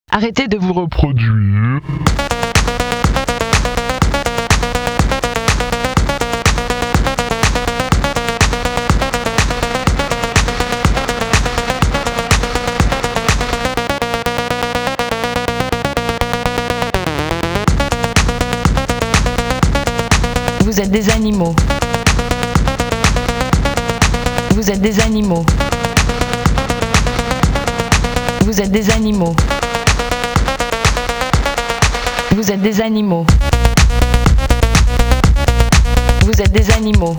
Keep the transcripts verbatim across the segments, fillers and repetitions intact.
Arrêtez de vous reproduire. Vous êtes des animaux. Vous êtes des animaux. Vous êtes des animaux. Vous êtes des animaux. Vous êtes des animaux.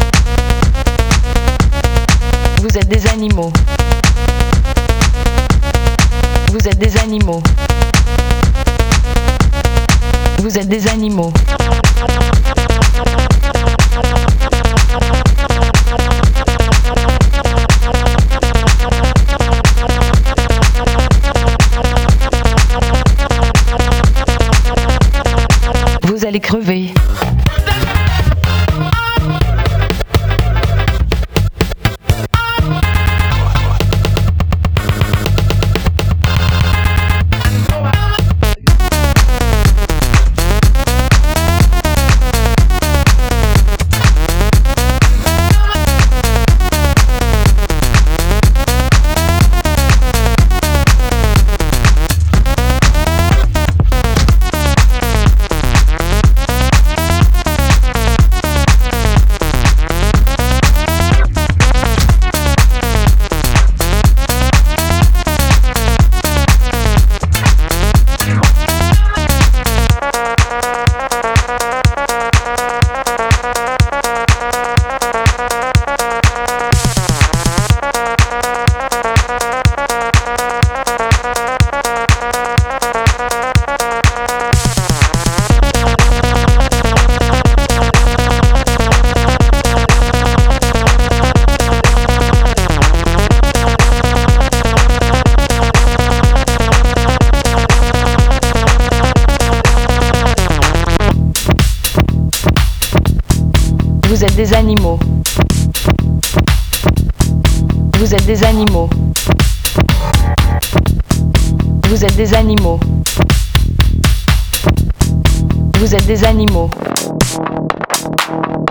Vous êtes des animaux. Vous êtes des animaux. Vous êtes des animaux. Vous allez crever. Vous êtes des animaux. Vous êtes des animaux. Vous êtes des animaux. Vous êtes des animaux.